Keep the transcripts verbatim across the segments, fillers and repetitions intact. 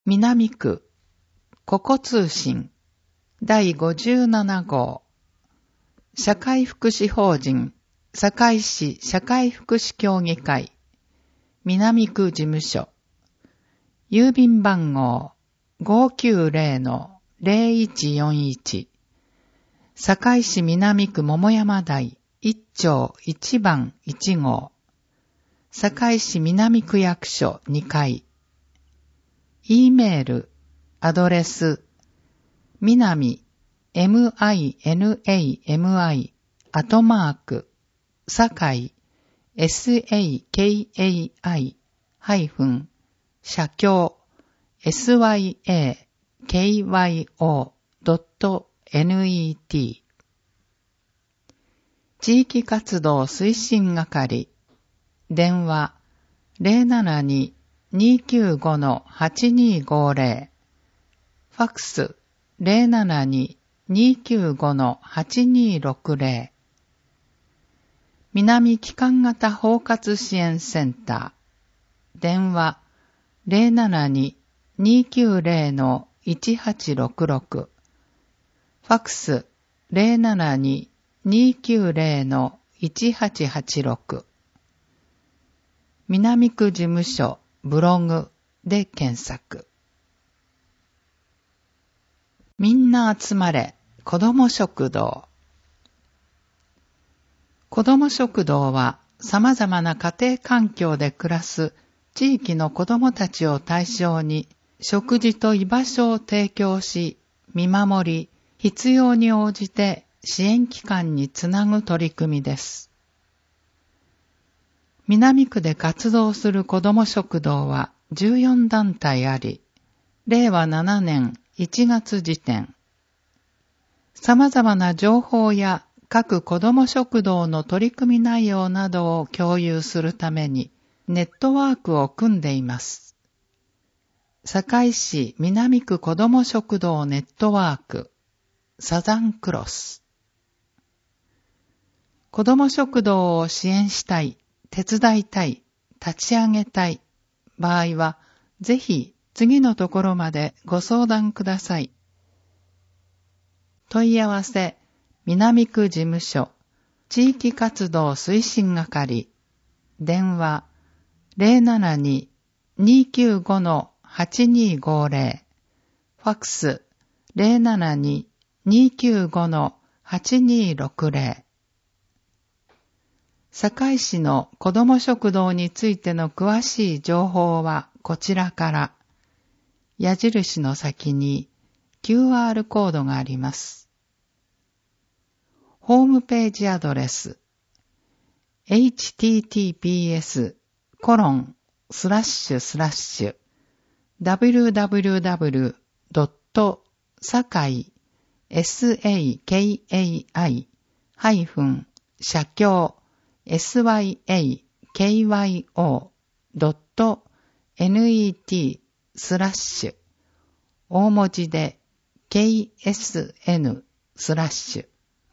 南区ココ通信だいごじゅうなな号社会福祉法人堺市社会福祉協議会南区事務所郵便番号 ごーきゅうぜろのぜろいちよんいち 堺市南区桃山台いっ丁いち番いち号堺市南区役所にかい E メールアドレスみなみ みなみ アットマークさかい さかい ハイフン社協 スヤケーワイオー ドット ネット 地域活動推進係電話 ゼロななに にーきゅうご はちにーごぜろ ファックス ゼロななに にーきゅうご はちにーろくぜろ 南帰還型包括支援センター電話 ゼロななに にーきゅうぜろ いちはちろくろく ファックス ゼロななに にーきゅうぜろ いちはちはちろく 南区事務所ブログで検索。みんな集まれ子ども食堂。子ども食堂は様々な家庭環境で暮らす地域の子どもたちを対象に食事と居場所を提供し、見守り、必要に応じて支援機関につなぐ取り組みです。南区で活動する子ども食堂はじゅうよんだんたいあり、れいわななねんいちがつ時点。様々な情報や各子ども食堂の取り組み内容などを共有するためにネットワークを組んでいます。堺市南区子ども食堂ネットワークサザンクロス。子ども食堂を支援したい、手伝いたい、立ち上げたい場合は、ぜひ次のところまでご相談ください。問い合わせ、南区事務所、地域活動推進係、電話、ゼロななに にーきゅうご はちにーごぜろ、ファックス、ゼロななに にーきゅうご はちにーろくぜろ。堺市の子ども食堂についての詳しい情報はこちらから。矢印の先に キューアール コードがあります。ホームページアドレス エイチティーティーピーエス コロン スラッシュスラッシュ ダブリューダブリューダブリュー ドット さかい サカイ ハイフン 社協 スヤケーワイオー ドット ネット スラッシュ大文字で ケーエスエヌ スラッシュ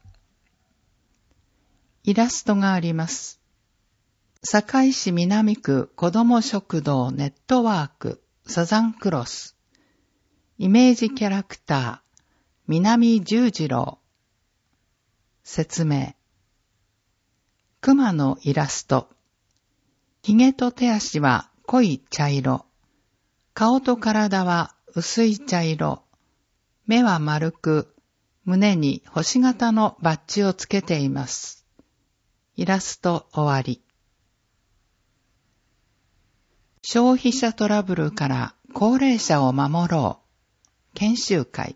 イラストがあります。堺市南区子ども食堂ネットワークサザンクロスイメージキャラクター南十次郎説明熊のイラスト。髭と手足は濃い茶色。顔と体は薄い茶色。目は丸く、胸に星型のバッジをつけています。イラスト終わり。消費者トラブルから高齢者を守ろう。研修会。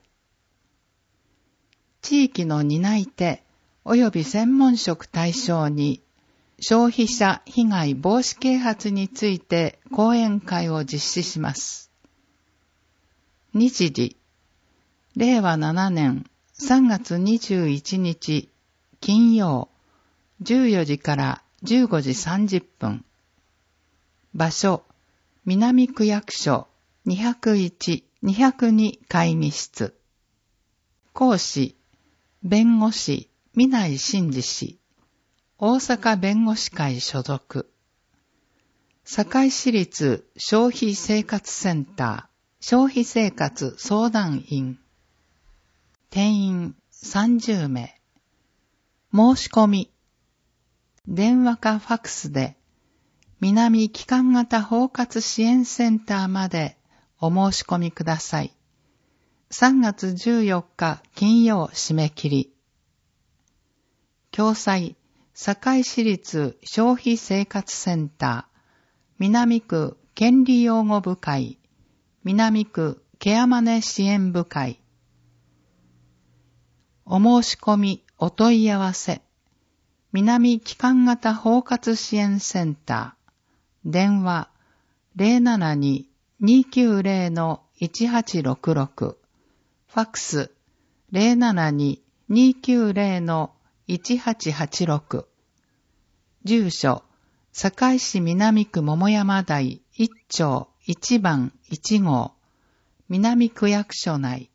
地域の担い手及び専門職対象に消費者被害防止啓発について講演会を実施します。日時、れいわななねんさんがつにじゅういちにち金曜じゅうよじからじゅうごじさんじゅっぷん。場所、南区役所にひゃくいち、にひゃくに会議室。講師、弁護士、南井真嗣氏、大阪弁護士会所属。堺市立消費生活センター消費生活相談員。定員さんじゅうめい。申し込み。電話かファックスで、南機関型包括支援センターまでお申し込みください。さんがつじゅうよっか金曜締め切り。共済、堺市立消費生活センター、南区権利擁護部会、南区ケアマネ支援部会。お申し込み、お問い合わせ。南機関型包括支援センター。電話 ゼロななに にきゅうゼロ いちはちろくろく。ファックス ゼロななに にきゅうゼロ いちはちはちろく。住所、堺市南区桃山台いっちょういちばんいちごう、南区役所内。